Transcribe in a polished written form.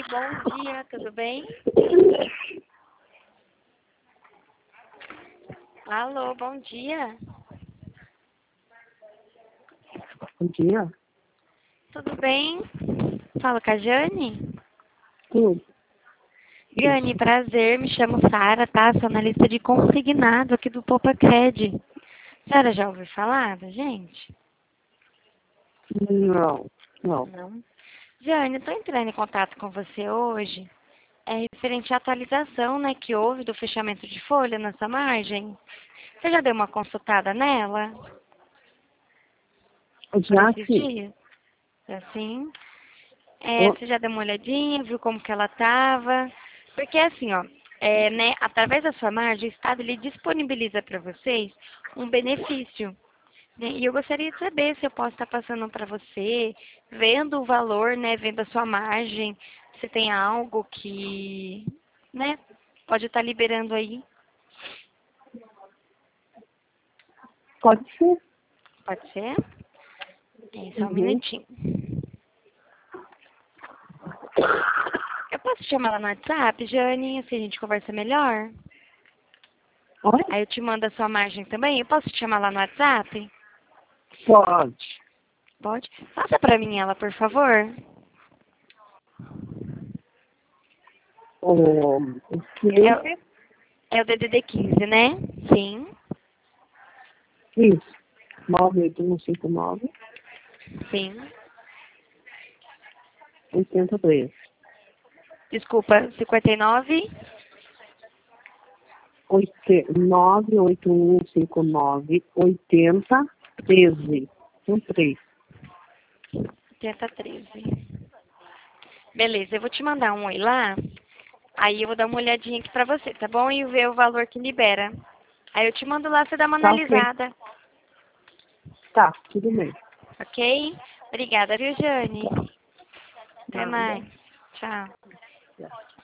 bom dia, tudo bem? Alô, bom dia. Bom dia. Tudo bem? Fala com a Jane? Tudo. Jane, prazer, me chamo Sara, tá? Sou analista de consignado aqui do Popacred. Sara, já ouviu falar da gente? Não, não. Não. Jane, estou entrando em contato com você hoje. É referente à atualização, né, que houve do fechamento de folha nessa margem. Você já deu uma consultada nela? Por Já esses sim. dias? Assim? Ó, Você já deu uma olhadinha, viu como que ela estava? Porque assim, ó, né, através da sua margem, o Estado ele disponibiliza para vocês um benefício. Né? E eu gostaria de saber se eu posso estar passando para você, vendo o valor, né, vendo a sua margem, se tem algo que, né, pode estar liberando aí. pode ser. Pode ser? Só um Uhum. minutinho. Eu posso te chamar lá no WhatsApp, Jane, assim a gente conversa melhor? Oi? Aí eu te mando a sua margem também. Eu posso te chamar lá no WhatsApp? Pode. Pode? Passa pra mim ela, por favor. O É, cliente, é o DDD 15, né? Sim, isso. 98159 sim. 83. Desculpa, 59? 98159 8013. Um 3. 8013. Beleza, eu vou te mandar um oi lá. Aí eu vou dar uma olhadinha aqui pra você, tá bom? E ver o valor que libera. Aí eu te mando lá, você dá uma Tá ok. analisada. Tá, tudo bem. Ok? Obrigada, viu, Jane? Até Nada. mais. Tchau.